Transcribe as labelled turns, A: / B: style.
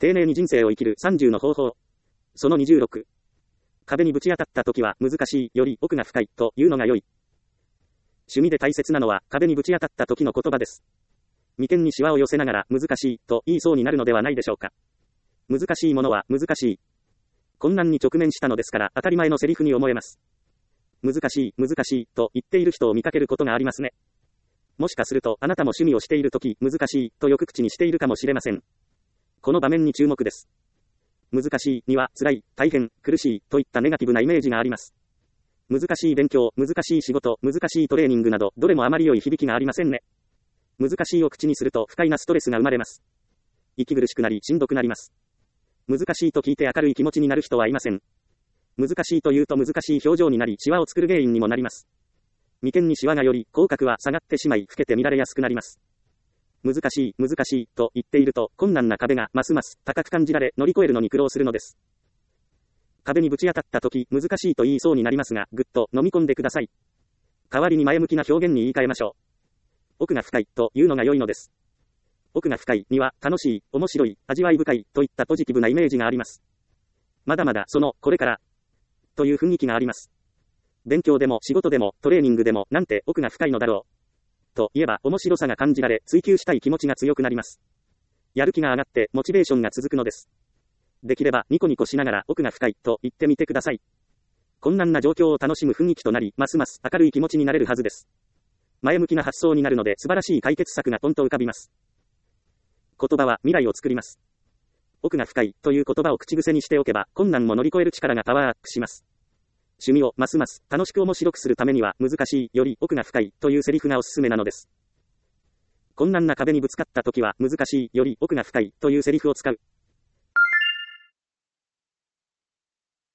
A: 丁寧に人生を生きる30の方法。その26。壁にぶち当たった時は難しいより奥が深いというのが良い。趣味で大切なのは壁にぶち当たった時の言葉です。眉間にシワを寄せながら難しいと言いそうになるのではないでしょうか。難しいものは難しい。困難に直面したのですから当たり前のセリフに思えます。難しい、難しいと言っている人を見かけることがありますね。もしかするとあなたも趣味をしているとき難しいとよく口にしているかもしれません。この場面に注目です。難しいには辛い、大変、苦しいといったネガティブなイメージがあります。難しい勉強、難しい仕事、難しいトレーニングなどどれもあまり良い響きがありませんね。難しいを口にすると不快なストレスが生まれます。息苦しくなりしんどくなります。難しいと聞いて明るい気持ちになる人はいません。難しいと言うと難しい表情になりシワを作る原因にもなります。眉間にシワがより口角は下がってしまい老けて見られやすくなります。難しい、難しいと言っていると困難な壁がますます高く感じられ乗り越えるのに苦労するのです。壁にぶち当たった時難しいと言いそうになりますがぐっと飲み込んでください。代わりに前向きな表現に言い換えましょう。奥が深いというのが良いのです。奥が深いには楽しい、面白い、味わい深いといったポジティブなイメージがあります。まだまだそのこれからという雰囲気があります。勉強でも仕事でもトレーニングでもなんて奥が深いのだろうと言えば面白さが感じられ追求したい気持ちが強くなります。やる気が上がってモチベーションが続くのです。できればニコニコしながら奥が深いと言ってみてください。困難な状況を楽しむ雰囲気となりますます明るい気持ちになれるはずです。前向きな発想になるので素晴らしい解決策がポンと浮かびます。言葉は未来を作ります。奥が深いという言葉を口癖にしておけば困難も乗り越える力がパワーアップします。趣味をますます楽しく面白くするためには難しいより奥が深いというセリフがおすすめなのです。困難な壁にぶつかった時は難しいより奥が深いというセリフを使う。